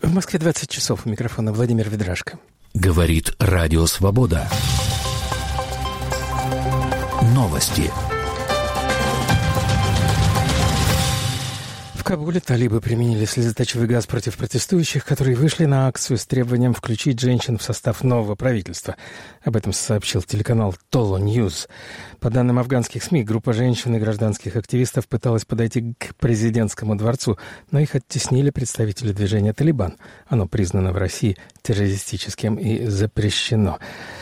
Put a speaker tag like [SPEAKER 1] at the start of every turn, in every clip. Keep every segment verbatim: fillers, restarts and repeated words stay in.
[SPEAKER 1] В Москве двадцать часов. У микрофона Владимир Ведрашко.
[SPEAKER 2] Говорит Радио Свобода. Новости.
[SPEAKER 1] В Кабуле талибы применили слезоточивый газ против протестующих, которые вышли на акцию с требованием включить женщин в состав нового правительства. Об этом сообщил телеканал Толо Ньюз. По данным афганских СМИ, группа женщин и гражданских активистов пыталась подойти к президентскому дворцу, но их оттеснили представители движения «Талибан». Оно признано в России террористическим и запрещено.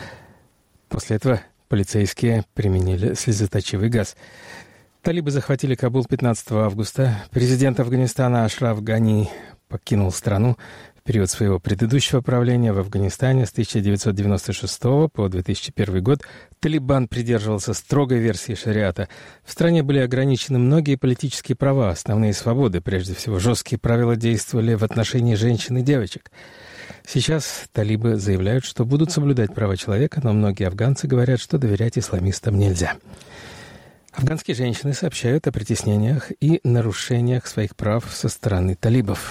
[SPEAKER 1] После этого полицейские применили слезоточивый газ. Талибы захватили Кабул пятнадцатого августа. Президент Афганистана Ашраф Гани покинул страну. В период своего предыдущего правления в Афганистане с тысяча девятьсот девяносто шестого по две тысячи первый год Талибан придерживался строгой версии шариата. В стране были ограничены многие политические права, основные свободы. Прежде всего, жесткие правила действовали в отношении женщин и девочек. Сейчас талибы заявляют, что будут соблюдать права человека, но многие афганцы говорят, что доверять исламистам нельзя. Афганские женщины сообщают о притеснениях и нарушениях своих прав со стороны талибов.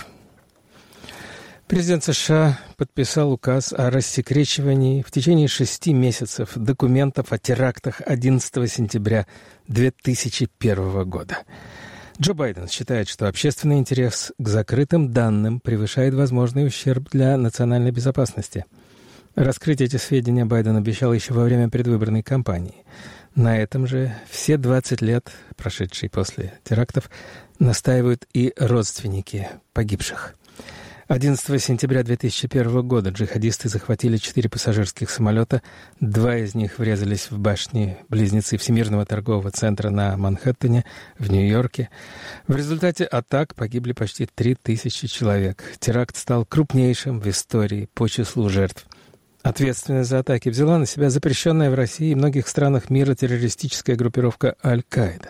[SPEAKER 1] Президент США подписал указ о рассекречивании в течение шести месяцев документов о терактах одиннадцатого сентября две тысячи первого года. Джо Байден считает, что общественный интерес к закрытым данным превышает возможный ущерб для национальной безопасности. Раскрыть эти сведения Байден обещал еще во время предвыборной кампании. На этом же все двадцать лет, прошедшие после терактов, настаивают и родственники погибших. одиннадцатого сентября две тысячи первого года джихадисты захватили четыре пассажирских самолета. Два из них врезались в башни-близнецы Всемирного торгового центра на Манхэттене в Нью-Йорке. В результате атак погибли почти три тысячи человек. Теракт стал крупнейшим в истории по числу жертв. Ответственность за атаки взяла на себя запрещенная в России и многих странах мира террористическая группировка Аль-Каида.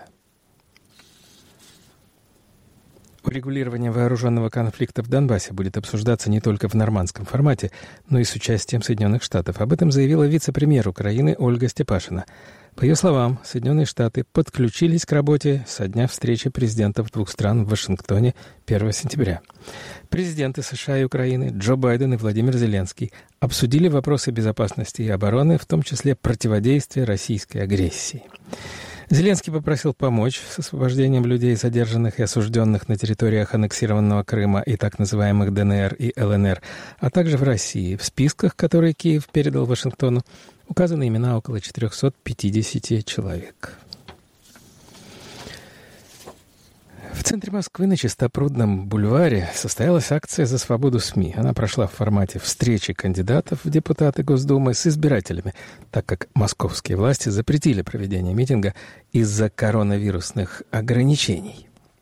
[SPEAKER 1] Урегулирование вооруженного конфликта в Донбассе будет обсуждаться не только в нормандском формате, но и с участием Соединенных Штатов. Об этом заявила вице-премьер Украины Ольга Степашина. По ее словам, Соединенные Штаты подключились к работе со дня встречи президентов двух стран в Вашингтоне первого сентября. Президенты США и Украины Джо Байден и Владимир Зеленский обсудили вопросы безопасности и обороны, в том числе противодействия российской агрессии. Зеленский попросил помочь с освобождением людей, задержанных и осужденных на территориях аннексированного Крыма и так называемых ДНР и ЛНР, а также в России. В списках, которые Киев передал Вашингтону, указаны имена около четыреста пятьдесят человек. В центре Москвы на Чистопрудном бульваре состоялась акция «За свободу СМИ». Она прошла в формате встречи кандидатов в депутаты Госдумы с избирателями, так как московские власти запретили проведение митинга из-за коронавирусных ограничений.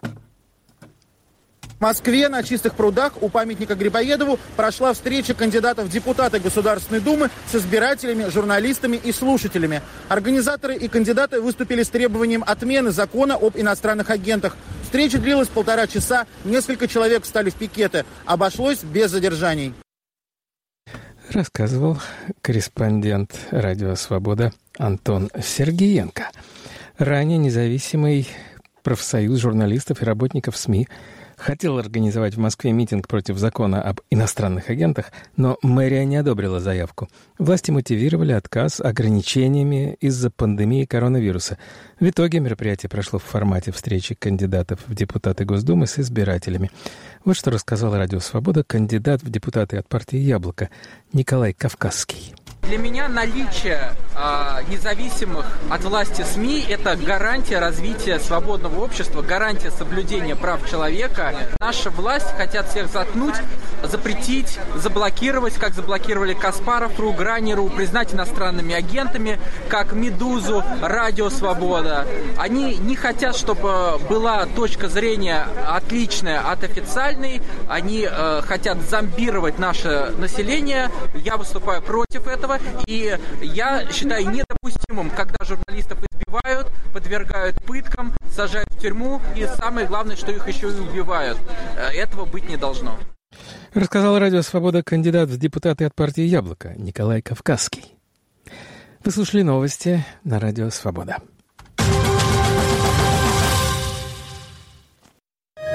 [SPEAKER 3] В Москве на Чистых прудах у памятника Грибоедову прошла встреча кандидатов в депутаты Государственной Думы с избирателями, журналистами и слушателями. Организаторы и кандидаты выступили с требованием отмены закона об иностранных агентах. Встреча длилась полтора часа, несколько человек встали в пикеты. Обошлось без задержаний.
[SPEAKER 1] Рассказывал корреспондент «Радио Свобода» Антон Сергеенко. Ранее независимый профсоюз журналистов и работников СМИ хотел организовать в Москве митинг против закона об иностранных агентах, но мэрия не одобрила заявку. Власти мотивировали отказ ограничениями из-за пандемии коронавируса. В итоге мероприятие прошло в формате встречи кандидатов в депутаты Госдумы с избирателями. Вот что рассказал Радио Свобода кандидат в депутаты от партии «Яблоко» Николай Кавказский.
[SPEAKER 4] Для меня наличие э, независимых от власти СМИ – это гарантия развития свободного общества, гарантия соблюдения прав человека. Наша власть хотят всех заткнуть, запретить, заблокировать, как заблокировали Каспаров.ру, Грани.ру, признать иностранными агентами, как Медузу, Радио Свобода. Они не хотят, чтобы была точка зрения отличная от официальной. Они э, хотят зомбировать наше население. Я выступаю против этого. И я считаю недопустимым, когда журналистов избивают, подвергают пыткам, сажают в тюрьму, и самое главное, что их еще и убивают. Этого быть не должно.
[SPEAKER 1] Рассказал Радио Свобода кандидат в депутаты от партии «Яблоко» Николай Кавказский. Вы слушали новости на Радио Свобода.